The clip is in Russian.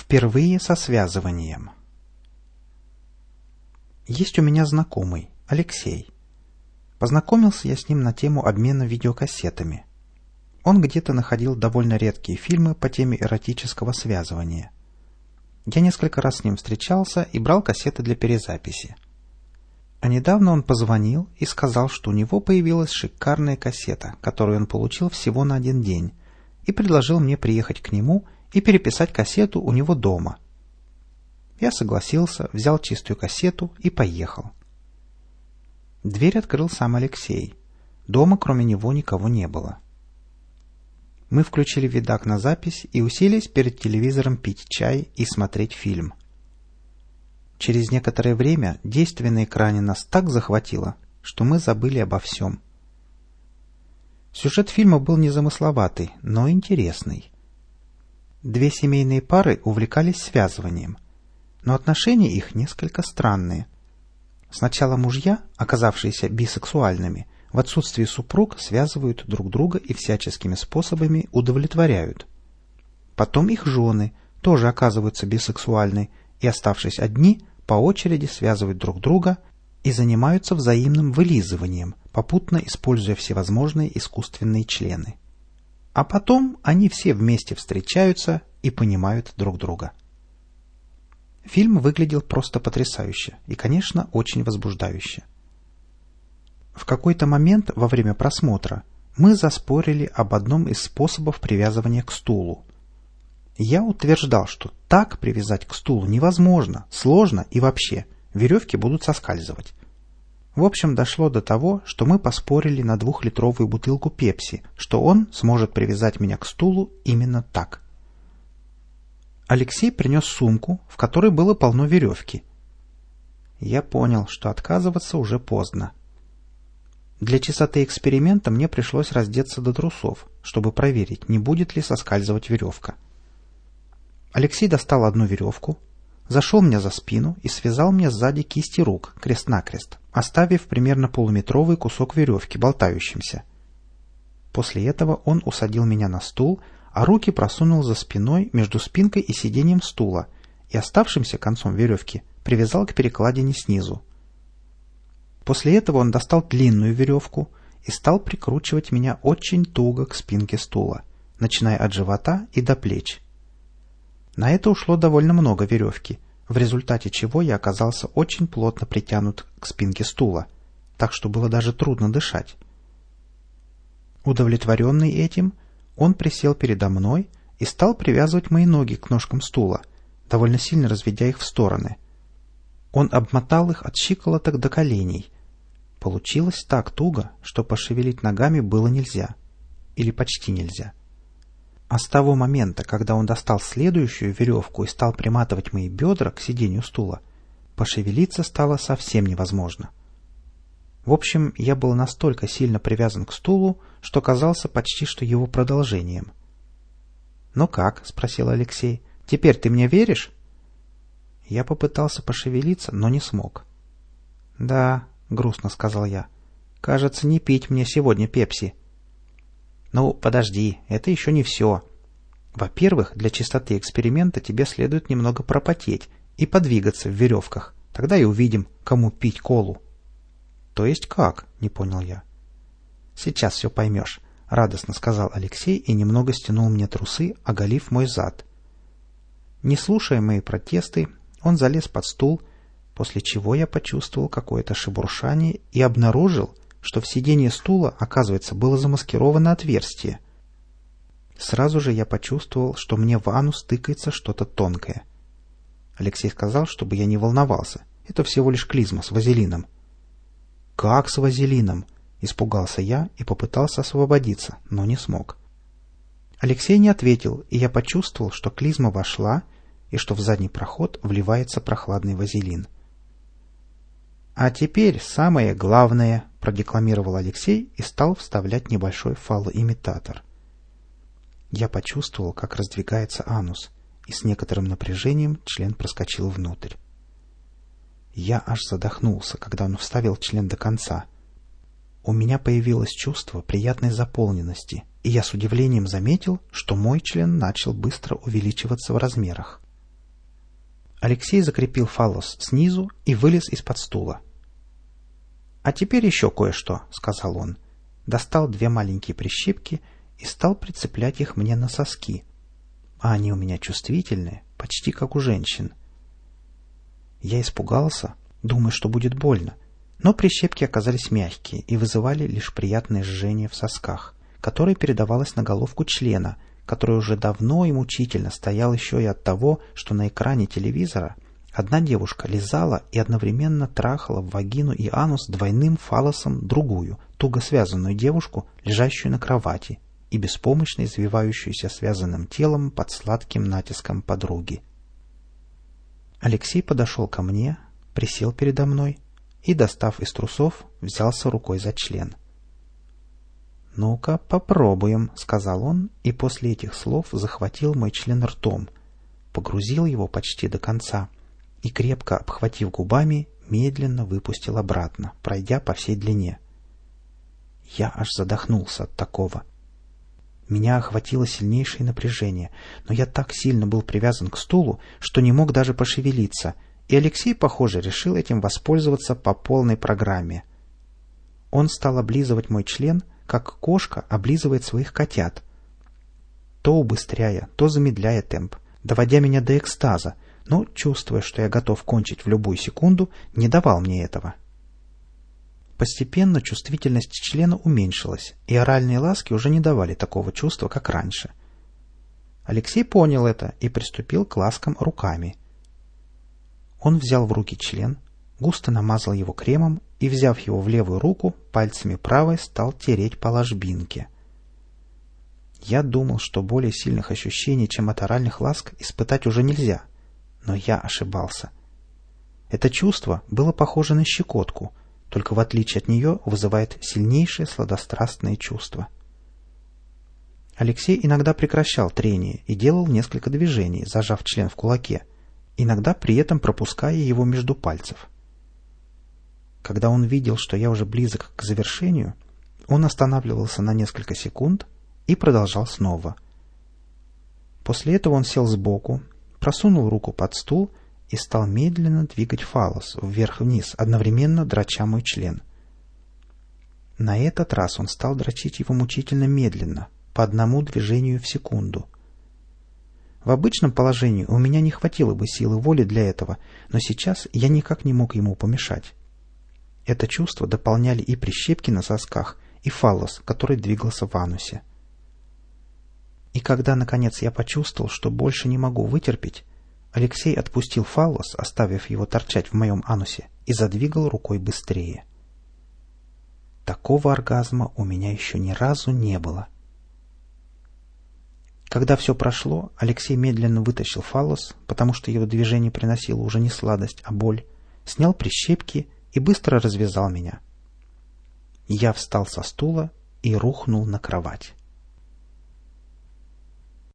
Впервые со связыванием. Есть у меня знакомый, Алексей. Познакомился я с ним на тему обмена видеокассетами. Он где-то находил довольно редкие фильмы по теме эротического связывания. Я несколько раз с ним встречался и брал кассеты для перезаписи. А недавно он позвонил и сказал, что у него появилась шикарная кассета, которую он получил всего на один день, и предложил мне приехать к нему и переписать кассету у него дома. Я согласился, взял чистую кассету и поехал. Дверь открыл сам Алексей. Дома кроме него никого не было. Мы включили видак на запись и уселись перед телевизором пить чай и смотреть фильм. Через некоторое время действие на экране нас так захватило, что мы забыли обо всем. Сюжет фильма был незамысловатый, но интересный. Две семейные пары увлекались связыванием, но отношения их несколько странные. Сначала мужья, оказавшиеся бисексуальными, в отсутствии супруг связывают друг друга и всяческими способами удовлетворяют. Потом их жены тоже оказываются бисексуальны и, оставшись одни, по очереди связывают друг друга и занимаются взаимным вылизыванием, попутно используя всевозможные искусственные члены. А потом они все вместе встречаются и понимают друг друга. Фильм выглядел просто потрясающе и, конечно, очень возбуждающе. В какой-то момент во время просмотра мы заспорили об одном из способов привязывания к стулу. Я утверждал, что так привязать к стулу невозможно, сложно и вообще, веревки будут соскальзывать. В общем, дошло до того, что мы поспорили на 2-литровую бутылку пепси, что он сможет привязать меня к стулу именно так. Алексей принес сумку, в которой было полно веревки. Я понял, что отказываться уже поздно. Для чистоты эксперимента мне пришлось раздеться до трусов, чтобы проверить, не будет ли соскальзывать веревка. Алексей достал одну веревку, зашел мне за спину и связал мне сзади кисти рук крест-накрест, оставив примерно полуметровый кусок веревки болтающимся. После этого он усадил меня на стул, а руки просунул за спиной между спинкой и сиденьем стула и оставшимся концом веревки привязал к перекладине снизу. После этого он достал длинную веревку и стал прикручивать меня очень туго к спинке стула, начиная от живота и до плеч. На это ушло довольно много веревки, в результате чего я оказался очень плотно притянут к спинке стула, так что было даже трудно дышать. Удовлетворенный этим, он присел передо мной и стал привязывать мои ноги к ножкам стула, довольно сильно разведя их в стороны. Он обмотал их от щиколоток до коленей. Получилось так туго, что пошевелить ногами было нельзя. Или почти нельзя. А с того момента, когда он достал следующую веревку и стал приматывать мои бедра к сиденью стула, пошевелиться стало совсем невозможно. В общем, я был настолько сильно привязан к стулу, что казался почти что его продолжением. «Ну как?» — спросил Алексей. «Теперь ты мне веришь?» Я попытался пошевелиться, но не смог. «Да», — грустно сказал я, — «кажется, не пить мне сегодня пепси». «Ну, подожди, это еще не все. Во-первых, для чистоты эксперимента тебе следует немного пропотеть и подвигаться в веревках. Тогда и увидим, кому пить колу». «То есть как?» — не понял я. «Сейчас все поймешь», — радостно сказал Алексей и немного стянул мне трусы, оголив мой зад. Не слушая мои протесты, он залез под стул, после чего я почувствовал какое-то шебуршание и обнаружил, что в сиденье стула, оказывается, было замаскировано отверстие. Сразу же я почувствовал, что мне в анус тыкается что-то тонкое. Алексей сказал, чтобы я не волновался. Это всего лишь клизма с вазелином. «Как с вазелином?» — испугался я и попытался освободиться, но не смог. Алексей не ответил, и я почувствовал, что клизма вошла и что в задний проход вливается прохладный вазелин. «А теперь самое главное», — продекламировал Алексей и стал вставлять небольшой фалоимитатор. Я почувствовал, как раздвигается анус, и с некоторым напряжением член проскочил внутрь. Я аж задохнулся, когда он вставил член до конца. У меня появилось чувство приятной заполненности, и я с удивлением заметил, что мой член начал быстро увеличиваться в размерах. Алексей закрепил фаллос снизу и вылез из-под стула. «А теперь еще кое-что», — сказал он. Достал 2 маленькие прищепки и стал прицеплять их мне на соски. А они у меня чувствительные, почти как у женщин. Я испугался, думая, что будет больно, но прищепки оказались мягкие и вызывали лишь приятное жжение в сосках, которое передавалось на головку члена, который уже давно и мучительно стоял еще и от того, что на экране телевизора одна девушка лизала и одновременно трахала в вагину и анус двойным фаллосом другую, туго связанную девушку, лежащую на кровати и беспомощно извивающуюся связанным телом под сладким натиском подруги. Алексей подошел ко мне, присел передо мной и, достав из трусов, взялся рукой за член. «Ну-ка, попробуем», — сказал он, и после этих слов захватил мой член ртом, погрузил его почти до конца и, крепко обхватив губами, медленно выпустил обратно, пройдя по всей длине. Я аж задохнулся от такого. Меня охватило сильнейшее напряжение, но я так сильно был привязан к стулу, что не мог даже пошевелиться, и Алексей, похоже, решил этим воспользоваться по полной программе. Он стал облизывать мой член, как кошка облизывает своих котят, то убыстряя, то замедляя темп, доводя меня до экстаза, но, чувствуя, что я готов кончить в любую секунду, не давал мне этого. Постепенно чувствительность члена уменьшилась, и оральные ласки уже не давали такого чувства, как раньше. Алексей понял это и приступил к ласкам руками. Он взял в руки член, густо намазал его кремом и, взяв его в левую руку, пальцами правой стал тереть по ложбинке. Я думал, что более сильных ощущений, чем от оральных ласк, испытать уже нельзя, но я ошибался. Это чувство было похоже на щекотку, только в отличие от нее вызывает сильнейшее сладострастное чувство. Алексей иногда прекращал трение и делал несколько движений, зажав член в кулаке, иногда при этом пропуская его между пальцев. Когда он видел, что я уже близок к завершению, он останавливался на несколько секунд и продолжал снова. После этого он сел сбоку, просунул руку под стул и стал медленно двигать фаллос вверх-вниз, одновременно дроча мой член. На этот раз он стал дрочить его мучительно медленно, по одному движению в секунду. В обычном положении у меня не хватило бы силы воли для этого, но сейчас я никак не мог ему помешать. Это чувство дополняли и прищепки на сосках, и фаллос, который двигался в анусе. И когда, наконец, я почувствовал, что больше не могу вытерпеть, Алексей отпустил фаллос, оставив его торчать в моем анусе, и задвигал рукой быстрее. Такого оргазма у меня еще ни разу не было. Когда все прошло, Алексей медленно вытащил фаллос, потому что его движение приносило уже не сладость, а боль, снял прищепки и быстро развязал меня. Я встал со стула и рухнул на кровать.